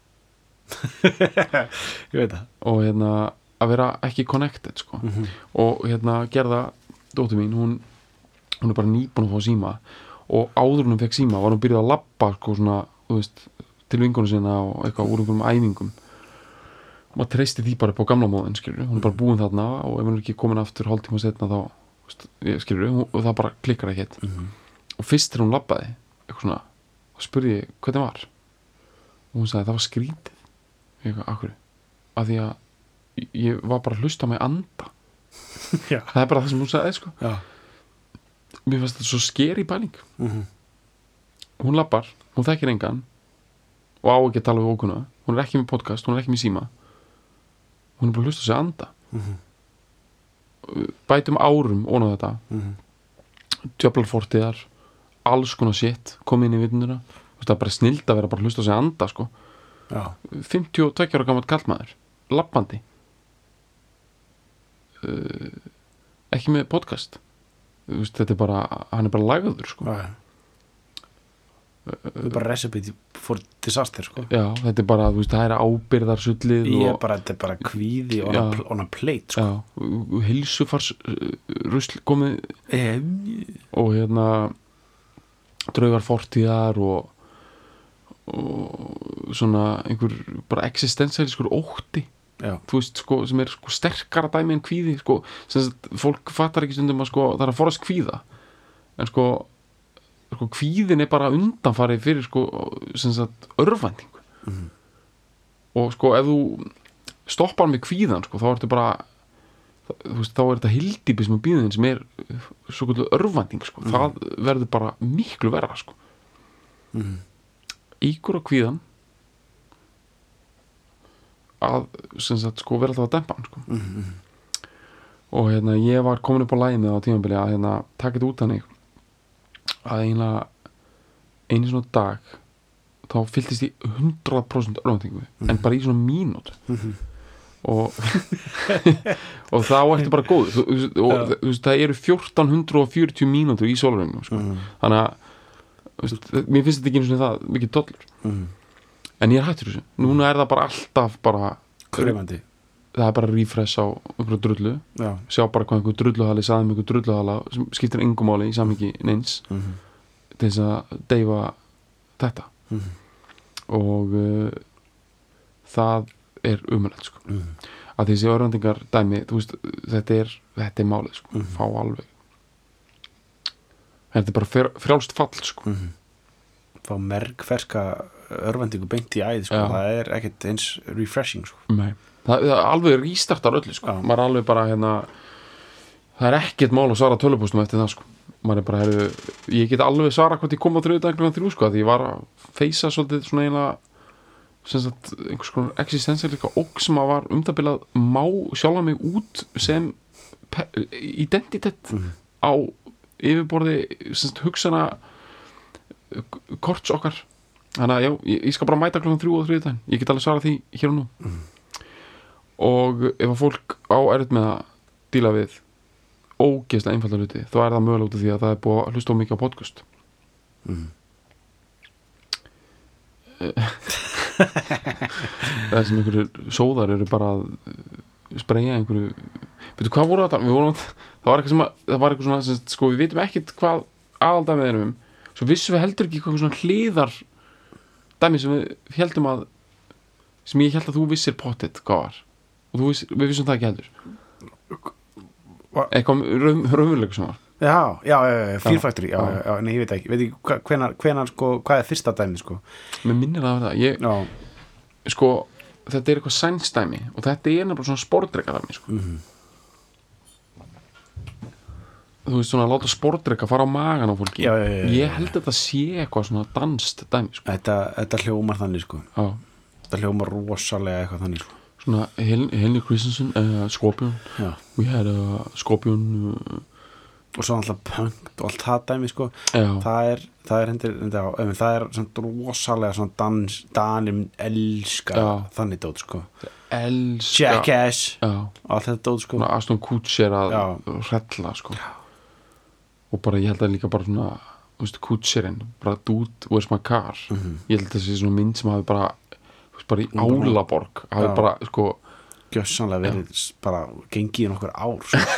Speaker 2: ég veit það
Speaker 1: og að vera ekki connected sko. og gerða dóttir mín, hún er bara nýbúin að fá síma og áður hún fekk síma var hún byrjuð að labba sko, svona, þú veist, til vingunum sinna og eitthvað úr einhverjum æfingum og maður treysti því bara upp á gamla móðin skilur, hún er bara búin þarna og ef hún er ekki komin aftur hálftíma setna þá skilur, og það bara klikkar ekkert og fyrst þegar hún labbaði eitthvað svona, þá spurði ég hvernig var og hún sagði það var skrítið eitthvað, akkur af því að ég var bara að hlusta á mig anda það er bara það sem hún sagði sko. Mér fannst þetta svo skeri pæling hún labbar, hún þekkir engan og á ekki að tala við ókunna hún er ekki með podcast, hún er ekki með síma hún er bara að hlusta á sig anda bætum árum ofan á þetta djöflarfortiðar, alls konar shit kom inn í vitunduna, það er bara snild að vera bara að hlusta á sig anda sko. 52 ára gamall kallmaður labbandi ekki með podcast þetta er bara, hann er bara lagður sko.
Speaker 2: Það er bara recipe for disaster sko.
Speaker 1: Já, þetta er bara, það er ábyrðarsullið
Speaker 2: þetta er bara kvíði on a plate sko.
Speaker 1: Heilsufars rusl komið og hérna draugar fortíðar og svona einhver bara existentialiskur ótti þú veist sko, sem er sko sterkara dæmi en kvíði sko, sem fólk fattar ekki stundum að sko, það er að forðast kvíða en sko kvíðin er bara undanfari fyrir sko sem sagt örvæntingu og sko ef þú stoppar með kvíðan sko, þá ertu bara þú veist, þá er þetta hyldýpi sem er býðin sem er svo kvöldu örvænting sko, það verður bara miklu verra sko íkur á kvíðan að sem sagt sko vera alltaf að dempa hann sko og hérna ég var komin upp á lagið með á tímabili að hérna taka þetta út þannig að eiginlega einu svona dag þá fylltist ég 100% örvæntingu en bara í svona mínútu og og þá ertu bara góð og það eru 1440 mínútur í sólarhringnum sko. Þannig að mér finnst þetta ekki einu svona það mikið dollur en ég er hættur þessu, núna er það bara alltaf bara
Speaker 2: krefandi,
Speaker 1: það er bara refresh á einhverju drullu sjá bara hvað einhverju drulluhali sagði einhverju drulluhala sem skiptir engum máli í samhengi neins til þess að deyfa þetta og það er umrætt sko. Að þessi örvæntingar dæmi þú veist, þetta er málið sko. Fá alveg þetta er bara frjálst fall sko.
Speaker 2: Fá mergferska örvæntingu beint í æði sko. Það er ekkert eins refreshing sko.
Speaker 1: Nei, það alveg rístartar öllu sko. Maður alveg bara hérna það er ekkert mál að svara tölvupóstum eftir það sko. Maður er bara ég get alveg svara hvort ég kom á 3:03 sko, því ég var að feysa svolítið svona eiginlega sem sagt einhvers konar existentialika óg sem að var umdabilað má sjálfa mig út sem identitet á yfirborði sem sagt hugsana korts okkar þannig að já, ég skal bara mæta 3:03 ég get alveg svara því hér og nú og ef að fólk á erfitt með að díla við ógeðslega einfalda hluti þá er það mögulega út af því að það er búið að hlusta á mikið á podcast það sem einhverju sóðar eru bara að spreyja einhverju veitu hvað voru þetta? Það var eitthvað svona sem, sko við vitum ekkert hvað aðaldæmið erum svo vissum við heldur ekki hvað svona hliðar dæmi sem við heldum að sem ég held að þú vissir pottet hvað var og við vissum það ekki heldur eitthvað raunveruleika sem var
Speaker 2: Já, Fear Factory nei, ég veit ekki hvenær sko, hvað er fyrsta dæmi sko
Speaker 1: mér minnir það að ég sko, þetta er eitthvað sænsdæmi og þetta er nefnilega svona sportdrekadæmi sko þú veist svona að láta sportdreka fara á magan á fólki ég held að þetta sé eitthvað svona danst dæmi sko.
Speaker 2: þetta hljómar þannig sko þetta hljómar rosalega eitthvað þannig sko
Speaker 1: svona Henry Christensen Scorpion we had a Scorpion
Speaker 2: og svo alltaf punk og allt það dæmi sko það er svona rosalega svona danum elska þannig dót sko Jackass og allt þetta dót sko
Speaker 1: Aston Kutcher að hrella sko og bara ég held að líka bara svona Kutcherinn, bara dude, where's my car ég held að þessi svona mynd sem hafi bara í Álaborg hafi bara sko
Speaker 2: gjössanlega verið bara gengið í nokkur ár sko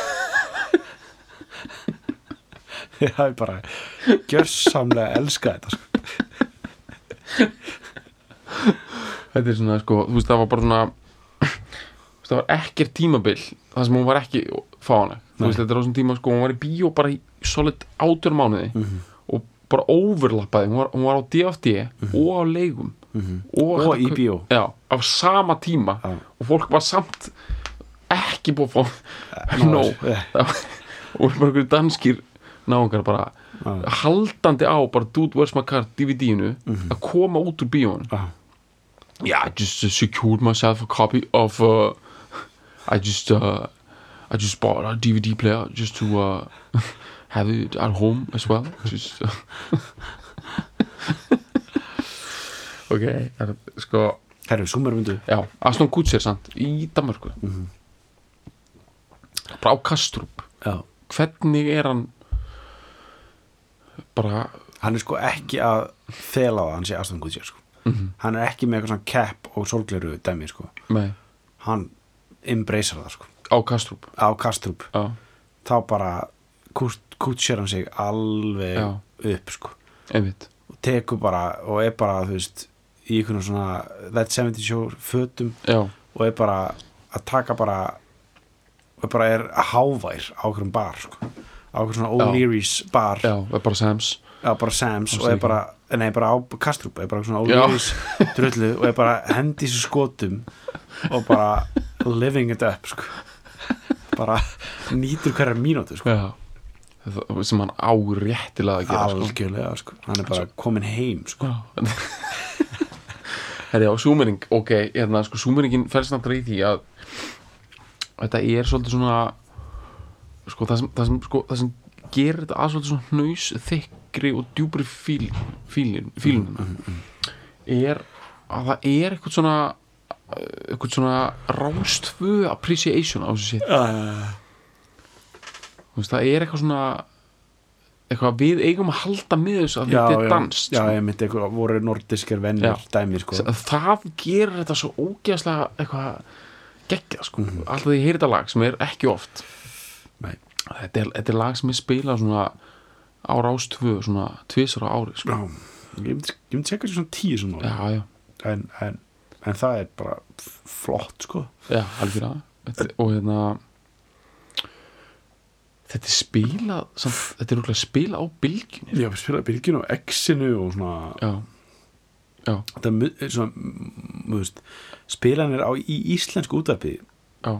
Speaker 2: ég hafi bara gjörsamlega elskað þetta sko.
Speaker 1: Þetta er svona sko, þú veist það var bara svona það var ekkert tímabil það sem hún var ekki fáanleg þú veist þetta er á þessum tíma sko, hún var í bíó bara í solid 18 mánuði og bara overlappaði, hún var á DFD og á leigum
Speaker 2: og í bíó
Speaker 1: á sama tíma og fólk var samt ekki búið að fá og bara einhverju danskir náungar bara haldandi á bara Dude Where's My Car DVD-inu að koma út úr bíónu I just secured myself a copy of I just bought a DVD player just to have it at home as well just ok, sko
Speaker 2: herru, súmermundu
Speaker 1: já, Aston Kutcher samt í Danmörku bara á Kastrup
Speaker 2: já.
Speaker 1: hvernig hann bara
Speaker 2: hann sko ekki að fela á það, hann sé Aston Kutcher sko. Hann ekki með eitthvað svona cap og sólgleru dæmi sko.
Speaker 1: Nei.
Speaker 2: Hann embracear það sko.
Speaker 1: á Kastrup
Speaker 2: já. Þá bara Kutcher hann sig alveg upp sko.
Speaker 1: einmitt
Speaker 2: og tekur bara og bara þú veist í einhvern svona That 70 Show fötum
Speaker 1: já.
Speaker 2: og bara að taka bara og bara hávær á einhverjum bar sko. á einhverjum svona O'Leary's bar
Speaker 1: já, bara Sam's
Speaker 2: bara Sam's og bara á Kastrup bara svona O'Leary's drullu og bara hendi þessu skotum og bara living it up sko. bara nýtur hverja mínútu sko.
Speaker 1: já. sem hann á réttilega að gera
Speaker 2: algjörlega sko. hann bara komin heim sko.
Speaker 1: herri á súmering ok, sko súmeringin felst náttúrulega í því að þetta svolítið svona sko það sem gerir þetta að svolítið svona hnaus þykkri og djúpri fílunum að það eitthvað svona rástfö appreciation á þessu shit það eitthvað svona eitthvað við eigum að halda með þessu að þetta danst
Speaker 2: já, ég myndi eitthvað voru nordiskir vennir dæmi sko.
Speaker 1: það gerir þetta svo ógeðslega eitthvað geggjað sko. alltaf því ég heyri þetta lag sem ekki oft
Speaker 2: nei.
Speaker 1: Þetta lag sem spilað svona á Rás 2 svona 2 á ári sko.
Speaker 2: já, ég myndi segja svona 10 svona
Speaker 1: já.
Speaker 2: En það bara flott sko.
Speaker 1: já, algjörlega og þetta spilað samt, þetta rúglega spilað á bylgjunni
Speaker 2: já, spilað á bylgjunni og X-inu og svona
Speaker 1: já
Speaker 2: þetta svona spilanir í íslensku útvarpi
Speaker 1: já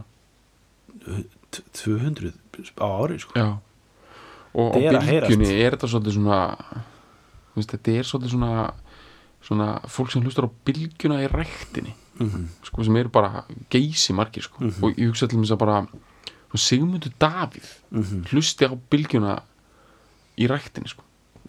Speaker 2: 200 á ári sko.
Speaker 1: já og á bylgjunni þetta svolítið svona þetta svolítið svona fólk sem hlustar á bylgjuna í ræktinni sko, sem bara geysi margir sko. og ég hugsa til þess að bara Sigmundur Davíð hlusti á bylgjuna í ræktinni sko.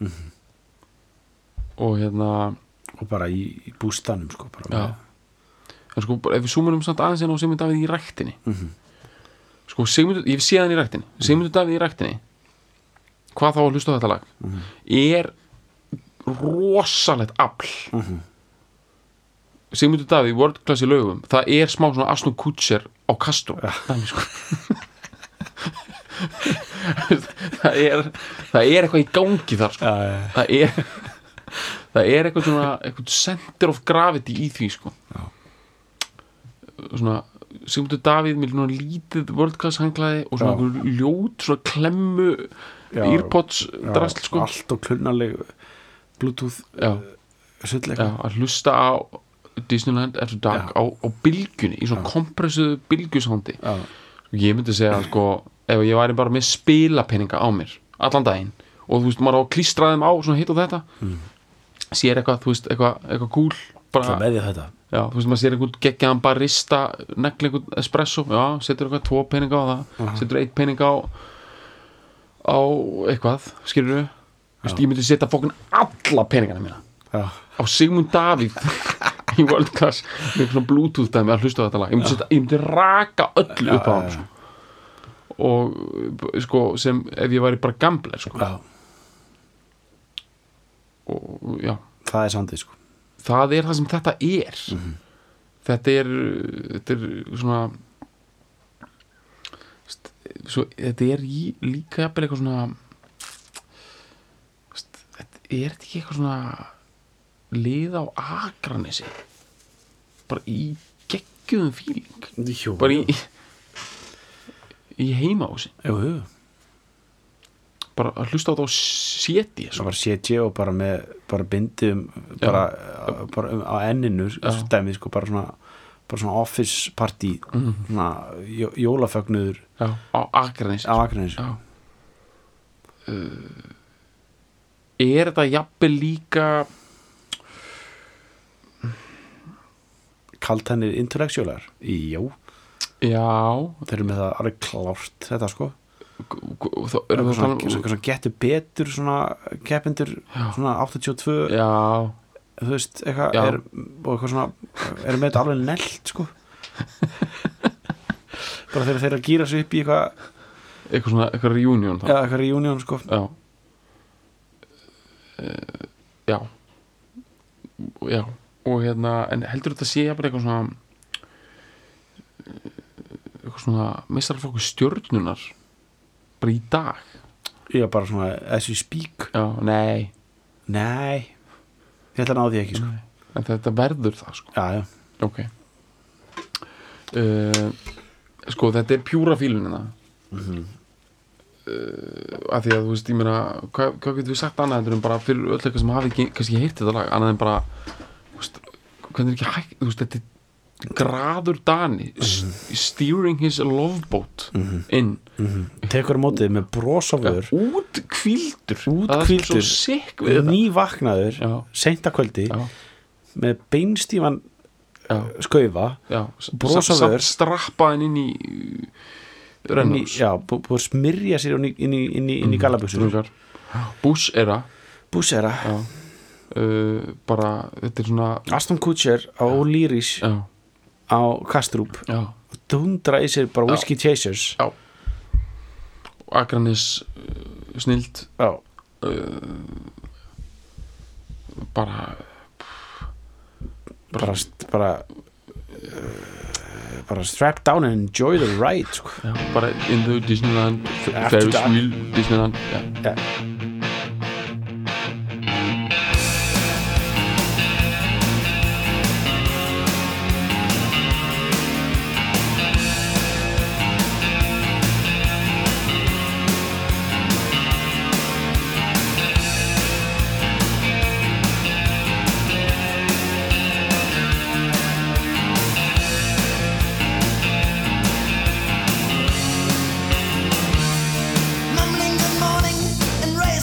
Speaker 1: og
Speaker 2: og bara í bústanum sko, bara
Speaker 1: en sko ef við zoomunum samt aðeins á Sigmundur Davíð í ræktinni sko ég sé hann í ræktinni Sigmundur Davíð í ræktinni hvað þá að hlusta á þetta lag rosalegt afl Sigmundur Davíð world class í lögum það smá svona Aston Kutcher á Kastrup dæmi sko það eitthvað í gangi þar sko. það eitthvað svona eitthvað center of gravity í því sko. svona Sigmundur Davíð með svona lítið world class hanglaði og svona einhver ljót svona klemmu earpods drasl sko.
Speaker 2: allt og klunnaleg bluetooth
Speaker 1: að hlusta á Disneyland After Dark á bylgjunni í svona kompressuðu bylgjusándi ég myndi segja sko ef ég væri bara með spilapeninga á mér allan daginn og þú veist maður á klístraðum á svona hitt og þetta sér eitthvað þú veist eitthvað cool bara
Speaker 2: með þetta
Speaker 1: já þú veist maður sér eitthvað geggjaðan barista negli eitthvað espresso já setur eitthvað 2 peninga á það setur 1 peninga á eitthvað skilur við ég myndi setja fókun alla peningana mína á Sigmund Davíð í World Class með svona bluetooth dæmi að hlusta á þetta lag ég myndi raka öllu upp á hann sko. og sko sem ef ég væri bara gambler sko. og já
Speaker 2: það sandið sko
Speaker 1: það það sem þetta þetta er svona þetta líka jafnvel eitthvað svona þetta ekki eitthvað svona lið á Akranesi bara í geggjuðum fíling bara í heimahúsi bara að hlusta á þetta á séti
Speaker 2: það var séti og bara með bara bindum bara á enninu stæmið sko bara svona office party svona jólafögnuður
Speaker 1: á Akranesi þetta jafnvel líka
Speaker 2: kaldhænir intellectualar? Já
Speaker 1: Já.
Speaker 2: Þeir eru með það alveg klárt þetta sko.
Speaker 1: Þá erum við
Speaker 2: svona Getur betur svona keppendur svona 82.
Speaker 1: Já.
Speaker 2: Þú veist, eitthvað og eitthvað svona erum með þetta alveg nelt sko. Bara þegar þeir að gýra sig upp í eitthvað
Speaker 1: svona, eitthvað reunion þá.
Speaker 2: Já, eitthvað reunion sko.
Speaker 1: Já. Já. Og en heldur þetta sé bara eitthvað svona meistaraflokkur stjörnunar bara í dag?
Speaker 2: Já, bara svona as we speak.
Speaker 1: Já, nei,
Speaker 2: ég ætla að ná því ekki sko.
Speaker 1: En þetta verður það sko.
Speaker 2: Já.
Speaker 1: Ok. Sko, þetta er pjúra fílunina. Af því að þú veist, ég meina hvað getur við sagt annað en bara fyrir öll eitthvað sem hafi ekki kannski heyrt þetta lag, annað en bara þú veist, hvernig er ekki hægt, þú veist, þetta er graður Dani steering his love boat inn
Speaker 2: tekur mótið með bros á vör
Speaker 1: útkvíldur það er svo sikk við þetta
Speaker 2: nývaknaður, seint að kvöldi með beinstífan skaufa bros á vör
Speaker 1: strappaðin inn í rennhús
Speaker 2: búið að smyrja sér inn í gallabuxur
Speaker 1: Bush-era bara, þetta er svona
Speaker 2: Aston Kutcher á O'Learys á Kastrup dundra í sér bara Whiskey Chasers
Speaker 1: Akranis snild bara strap down and enjoy the ride sko. bara in the Disneyland Ferris wheel Disneyland
Speaker 3: Mumbling good morning and rain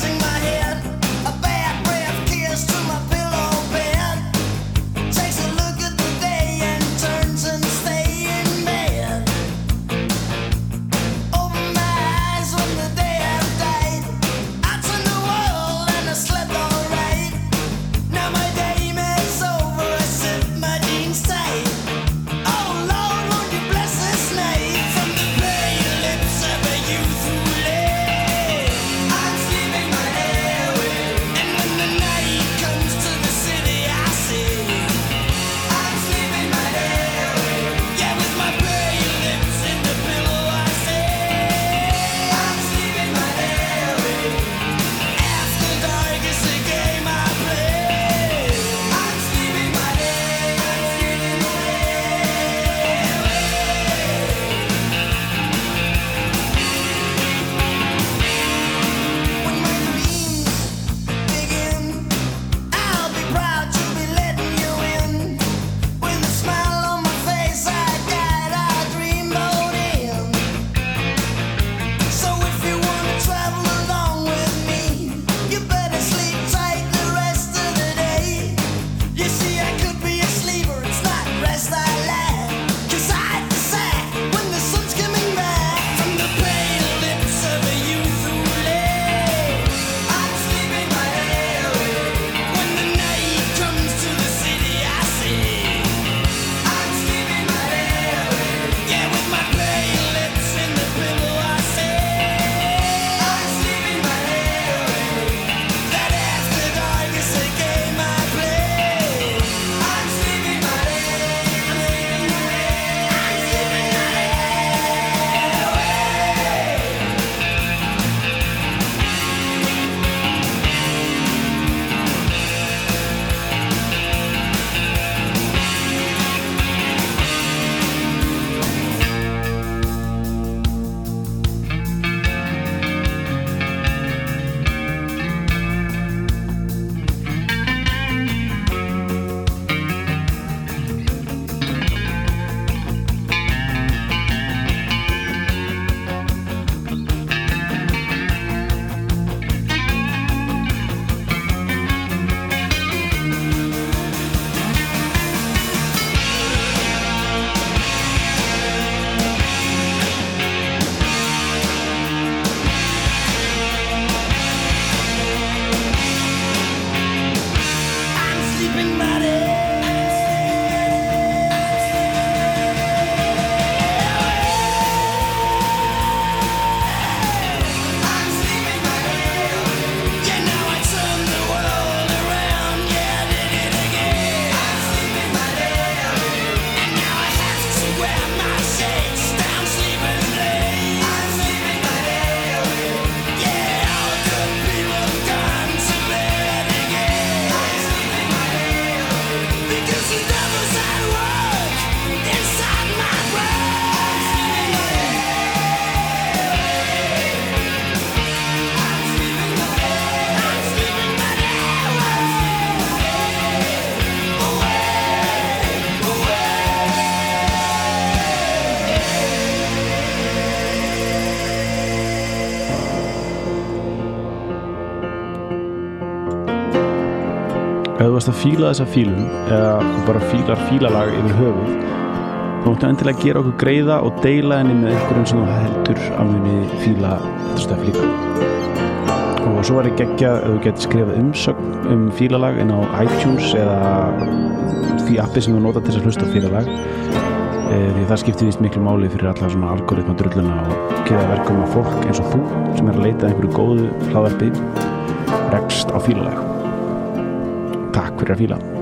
Speaker 2: varst að fíla þessa fílun eða þú bara fílar fílalag yfir höfuð, þá máttu endilega gera okkur greiða og deila henni með einhverjum sem þú heldur að muni fíla þetta stöf líka. Og svo var ég geggjað ef þú getur skrifað umsögn fílalag inn á iTunes eða því appi sem þú nota til þess að hlusta á fílalag, því það skiptir víst miklu máli fyrir alla svona algoritma drulluna og gera verkum að fólk eins og þú sem er að leita einhverju góðu hlaðvarpi rekst á fílalag. Takk fyrir að fíla.